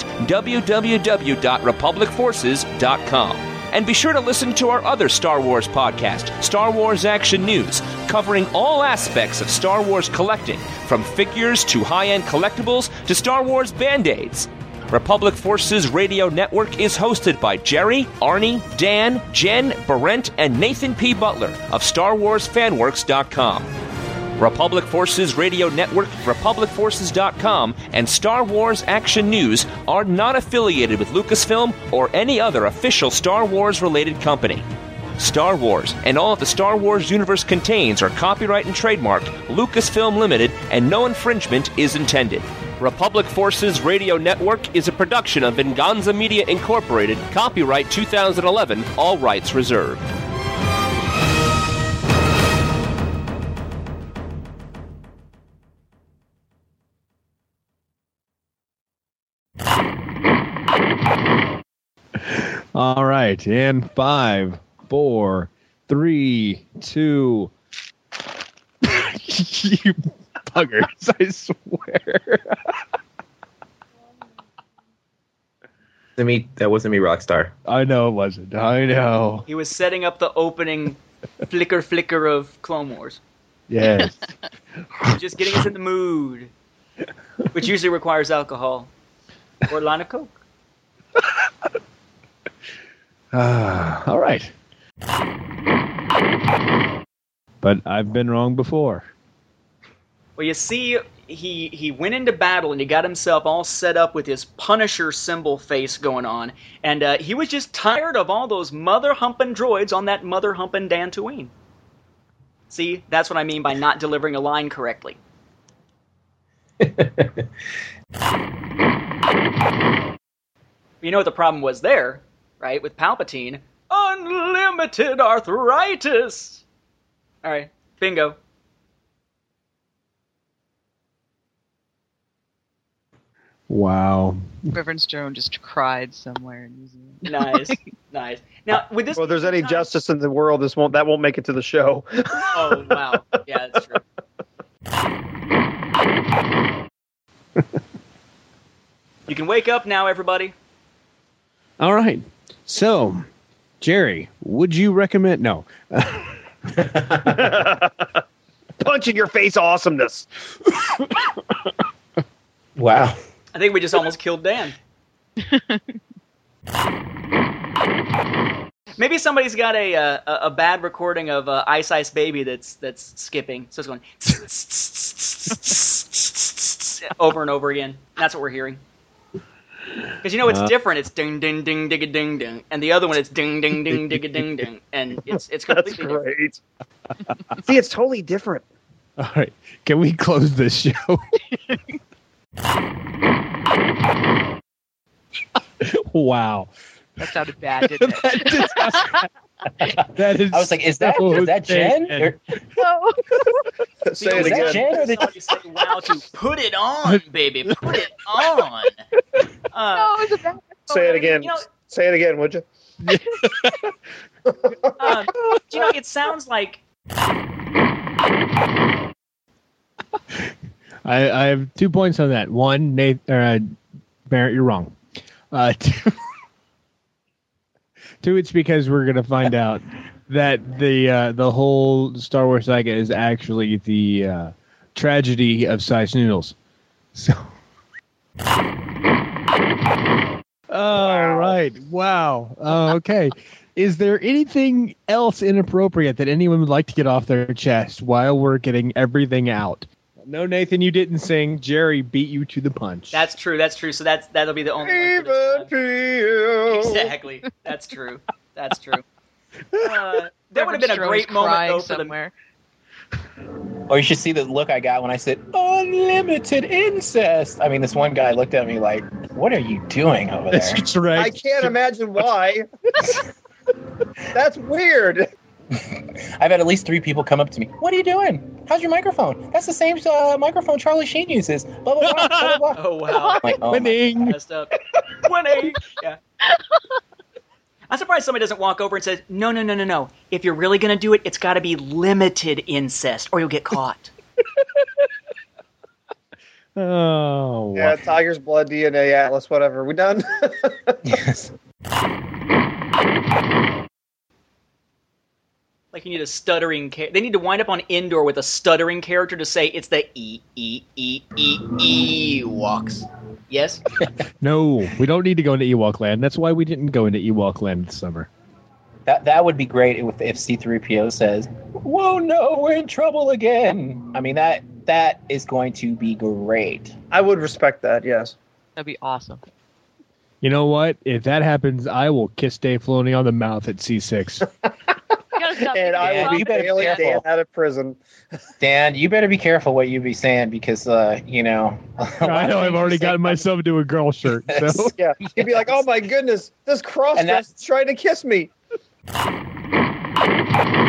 www.republicforces.com. And be sure to listen to our other Star Wars podcast, Star Wars Action News, covering all aspects of Star Wars collecting, from figures to high-end collectibles to Star Wars Band-Aids. Republic Forces Radio Network is hosted by Jerry, Arnie, Dan, Jen, Barrett, and Nathan P. Butler of StarWarsFanWorks.com. Republic Forces Radio Network, RepublicForces.com, and Star Wars Action News are not affiliated with Lucasfilm or any other official Star Wars-related company. Star Wars and all that the Star Wars universe contains are copyright and trademarked Lucasfilm Limited, and no infringement is intended. Republic Forces Radio Network is a production of Venganza Media Incorporated, copyright 2011, all rights reserved. All right, in 5, 4, 3, 2. You buggers, I swear. That wasn't me, Rockstar. I know it wasn't. I know. He was setting up the opening flicker of Clone Wars. Yes. Just getting us in the mood, which usually requires alcohol or a line of Coke. All right. But I've been wrong before. Well, you see, he went into battle and he got himself all set up with his Punisher symbol face going on, and he was just tired of all those mother-humping droids on that mother-humping Dantooine. See, that's what I mean by not delivering a line correctly. You know what the problem was there, right, with Palpatine? Unlimited arthritis! Alright, bingo. Wow. Reverend Stone just cried somewhere in New Zealand. Nice, nice. Now, with this, well, if there's any justice in the world, that won't make it to the show. Oh wow, yeah, that's true. You can wake up now, everybody. All right. So, Jerry, would you recommend? No. punch in your face awesomeness. Wow. I think we just almost killed Dan. Maybe somebody's got a bad recording of Ice Ice Baby that's skipping. So it's going over and over again. That's what we're hearing. Because it's different. It's ding ding ding digga ding ding, and the other one it's ding ding ding digga ding ding, and it's completely great. See, it's totally different. All right, can we close this show? Wow. That sounded bad, didn't it? That is. I was like, is that Jen? No. Say it again. Jen or You say wow to put it on, baby, put it on. No, it was a bad. Say it again. Say it again, would you? It sounds like. I have 2 points on that. One, Barrett, you're wrong. Two, it's because we're going to find out that the whole Star Wars saga is actually the tragedy of size noodles. So. All right. Wow. Okay. Is there anything else inappropriate that anyone would like to get off their chest while we're getting everything out? No, Nathan, you didn't sing. Jerry beat you to the punch. That's true. So that'll be the only one for this time. Exactly. That's true. That would have been a great moment though for somewhere. Or you should see the look I got when I said unlimited incest. I mean, this one guy looked at me like, "What are you doing over there?" That's right. I can't imagine why. That's weird. I've had at least 3 people come up to me. What are you doing? How's your microphone? That's the same microphone Charlie Sheen uses. Blah, blah, blah, blah, blah. Oh, wow. Like, Winning. Messed up. Winning. Yeah. I'm surprised somebody doesn't walk over and says, no. If you're really going to do it, it's got to be limited incest or you'll get caught. Oh. Yeah, Tiger's Blood, DNA, Atlas, whatever. We done? Yes. Like you need a stuttering they need to wind up on Endor with a stuttering character to say it's the Ewoks. Yes? No, we don't need to go into Ewok Land. That's why we didn't go into Ewok Land this summer. That would be great if C-3PO says, "Whoa, no, we're in trouble again." I mean, that is going to be great. I would respect that, yes. That'd be awesome. You know what? If that happens, I will kiss Dave Filoni on the mouth at C6. And I will be bailing Dan out of prison. Dan, you better be careful what you be saying because, I know I've already gotten myself into a girl shirt. So. Yeah, he'd be like, "Oh my goodness, this crossdresser is trying to kiss me."